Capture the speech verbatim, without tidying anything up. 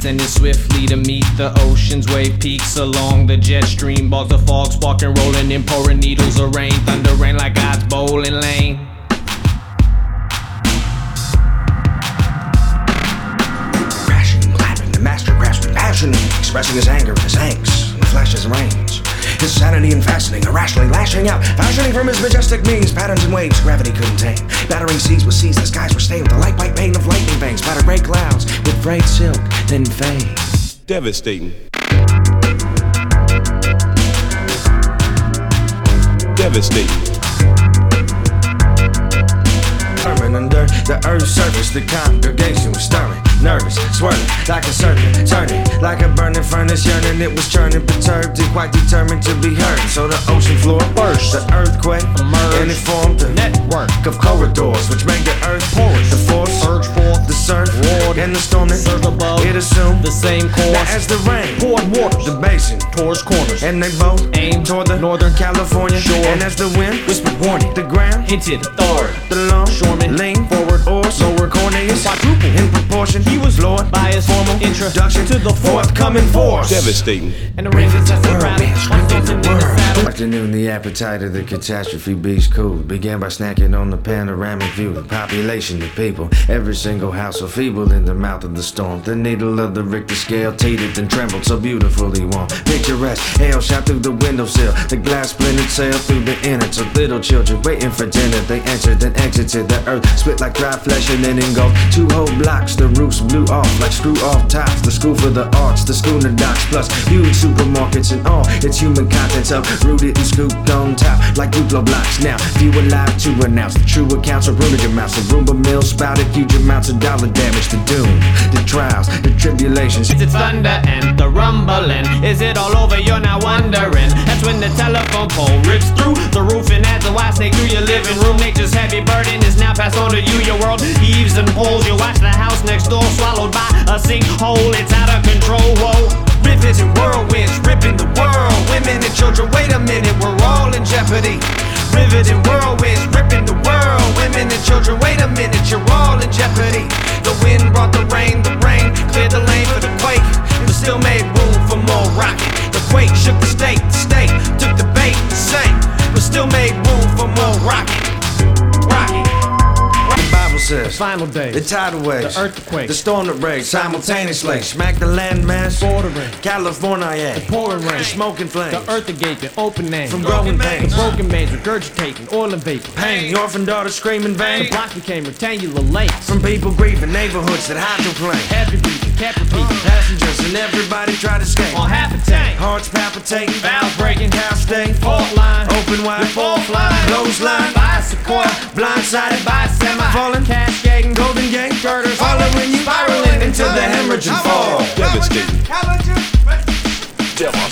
descending swiftly to meet the ocean's wave peaks along the jet stream. Bogs the fog, sparking, rolling in, pouring needles of rain. Thunder rain like God's bowling lane. Crashing, clapping, the master grasping passion, expressing his anger and his angst in the flashes and rains. His sanity and fastening, irrationally lashing out, fashioning from his majestic means, patterns and waves gravity couldn't tame. Battering seas with seas, the skies were stained with the light white pain of lightning bangs. Batter gray clouds with frayed silk, then fade. Devastating. Devastating. Under the earth's surface, the congregation was stirring, nervous, swirling like a serpent, turning like a burning furnace, yearning. It was churning, perturbed, and quite determined to be heard. So the ocean floor burst, the earthquake emerged, and it formed a network of corridors which made the earth porous. The force urged forth, the surf roared, and the storm that surged above it assumed the same course. Now as the rain poured water, the basin towards corners, and they both aimed toward the northern California shore. And as the wind whispered warning, the ground hinted authority. The longshoreman leaned forward, oars lower, Cornelius quadruple in proportion. He was lured by his formal introduction to the forthcoming force. Devastating. And the rings of the world. Afternoon, the appetite of the catastrophe beast cooled. Began by snacking on the panoramic view. The population, the people, every single house so feeble in the mouth of the storm. The needle of the Richter scale teetered and trembled so beautifully warm. Picturesque hail shot through the windowsill. The glass splintered sailed through the innards of little children waiting for dinner. They entered and exited. The earth split like dry flesh and then engulfed two whole blocks. The roofs blew off like screw off tops. The school for the arts, the schooner docks, plus huge supermarkets and all its human contents uprooted and scooped on top like Duplo blocks. Now few alive to announce the true accounts of ruined amounts. The Roomba mill spouted huge amounts of dollar damage. The doom, the trials, the tribulations. It's thunder and the rumbling. Is it all over? You're now wondering. That's when the telephone pole rips through the roof and adds a wide snake through your living room. Nature's heavy burden is now passed on to you. Your world heaves and pulls. You watch the house next door swallowed by a sinkhole. It's out of control. Whoa. Rivers and whirlwinds ripping the world. Women and children, wait a minute, we're all in jeopardy. Rivers and whirlwinds ripping the world. Women and children, wait a minute, you're all in jeopardy. The wind brought the rain, the rain cleared the lane for the quake, but still made room for more rocking. The quake shook the state, the state took the bait, the same, but still made room for more rocking. Rocking. The Bible says, the final days, the tidal waves, the earthquake, the storm that raged simultaneously, smack the landmass, bordering California, yeah, the pouring rain, the smoking flames, the earth gaping, open name, from growing pains, the broken mains regurgitating, oil and vapor, pain, the orphan daughter screaming vain, the blocks became rectangular lakes, from people grieving, neighborhoods that hydroplane, heavy breathing, kept repeating, passengers and everybody tried to escape, on half a tank, hearts palpitating, valves breaking, house stay, fault line, open wide, fault line, clothesline, bicycle, blindsided by semi, falling, cascading, Golden Gate, girders, following you, spiraling into the hemorrhage and fall. Devastating. Devil.